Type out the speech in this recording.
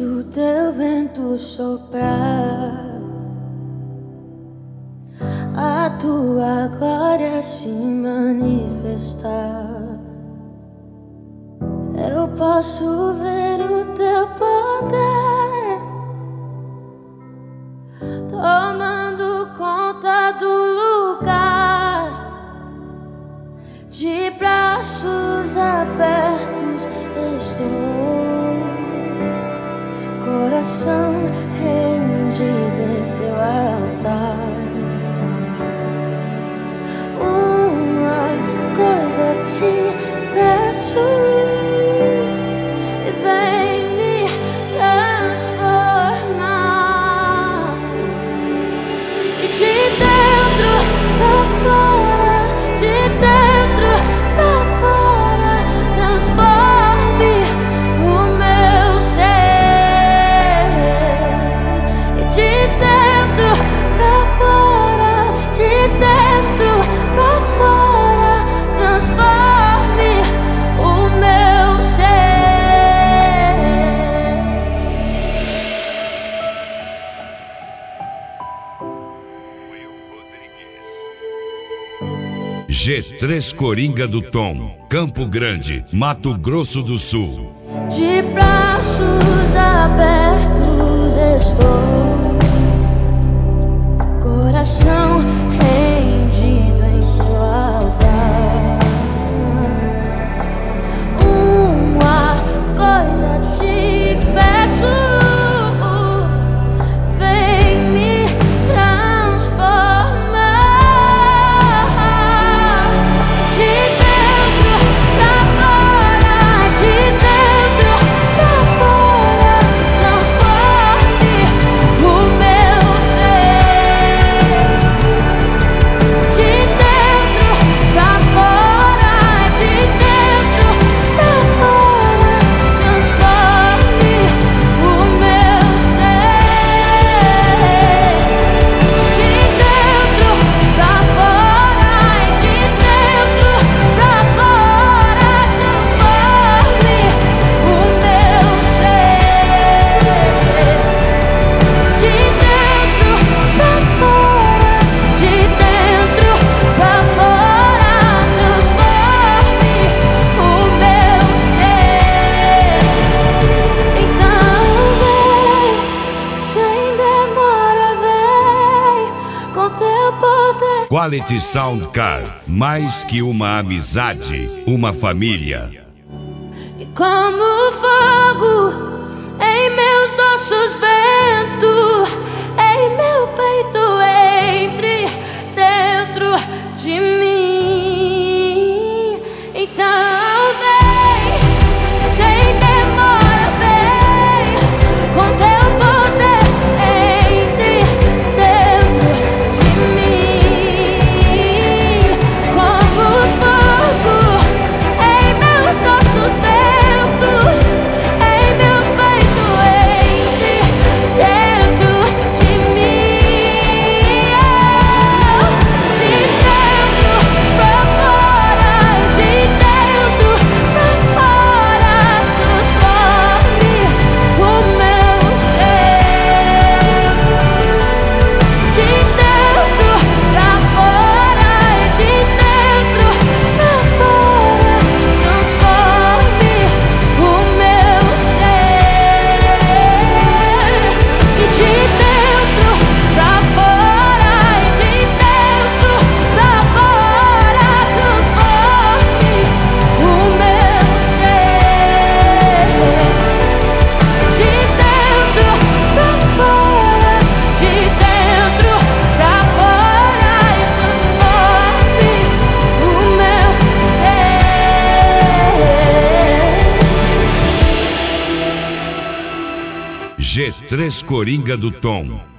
do teu vento soprar, a tua glória se manifestar. Eu posso ver o teu poder tomando conta do lugar. De braços abertos estou, coração rendido em teu altar. Uma coisa te peço, vem me transformar. E de dentro pra fora, de dentro pra fora, transforme o meu ser. E de dentro pra fora, de dentro pra fora, transforme o meu ser. G3 Coringa do Tom, Campo Grande, Mato Grosso do Sul. De braços abertos estou, coração rendido em teu altar. Uma coisa te peço, vem me transformar. De dentro pra fora, de dentro pra fora, transforme o meu ser. De dentro pra fora, de dentro pra fora, transforme o meu ser. De dentro pra fora, de dentro pra fora, transforme o meu ser. De dentro pra fora, de dentro pra fora, transforme o meu ser. Então vem, sem demora, vem com teu poder. Quality Sound Car, mais que uma amizade, uma família. E como fogo em meus ossos, vento em meu peito, entre dentro de mim. Então vem, sem demora, vem com teu poder, entre dentro de mim. Como fogo em meus ossos, vento em meu peito, entre dentro de mim. De dentro pra fora, de dentro pra fora, transforme o meu ser. De dentro pra fora, de dentro pra fora, transforme o meu ser. E de dentro pra fora, de dentro pra fora, transforme o meu ser. De dentro pra fora, de dentro pra fora, transforme o meu ser. G3 Coringa do Tom.